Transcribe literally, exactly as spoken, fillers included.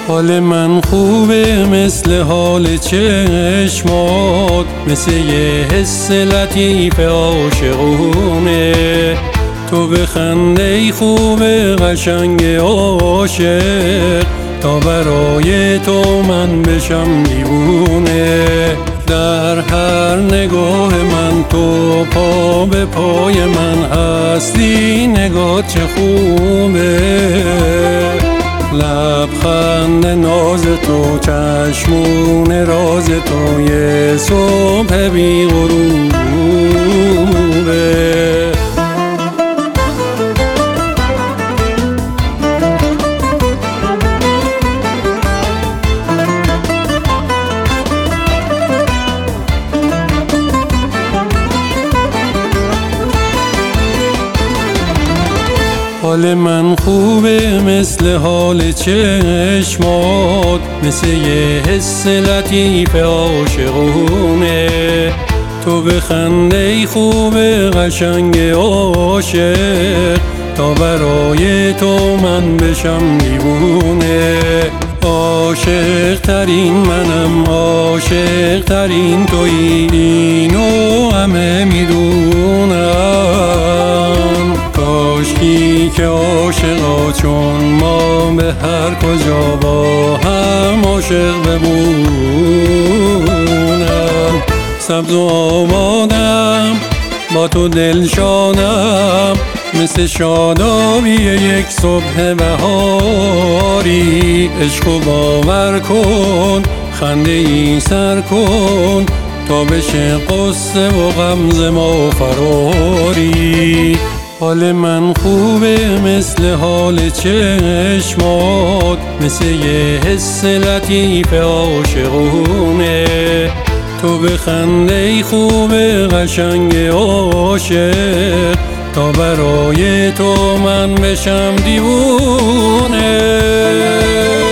حال من خوبه مثل حال چشمات، مثل یه حس لطیف عاشقونه. تو بخنده ای خوبه قشنگ عاشق، تا برای تو من بشم دیوونه. در هر نگاه من تو پا به پای من هستی، نگاه چه خوبه. لبخند ناز تو، چشمون راز تو، یه صبح بی غروبه. حال من خوبه مثل حال چشمات، مثل یه حس لطیف عاشقونه. تو بخنده ای خوبه قشنگ عاشق، تا برای تو من بشم دیوونه. عاشق ترین منم، عاشق ترین تویی، اینو همه میدونم. کاشکی که عاشقا چون ما به هر کجا با هم عاشق بمونم. سبز و آبادم با تو دلشانم، مثل شادابی یک صبح بهاری. عشقو باور کن، خنده ای سر کن، تا بشه قصه و غمزه ما فراری. حال من خوبه مثل حال چشمات، مثل یه حس لطیف عاشقونه. تو بخنده ای خوبه قشنگ عاشق، تا برای تو من بشم دیوونه.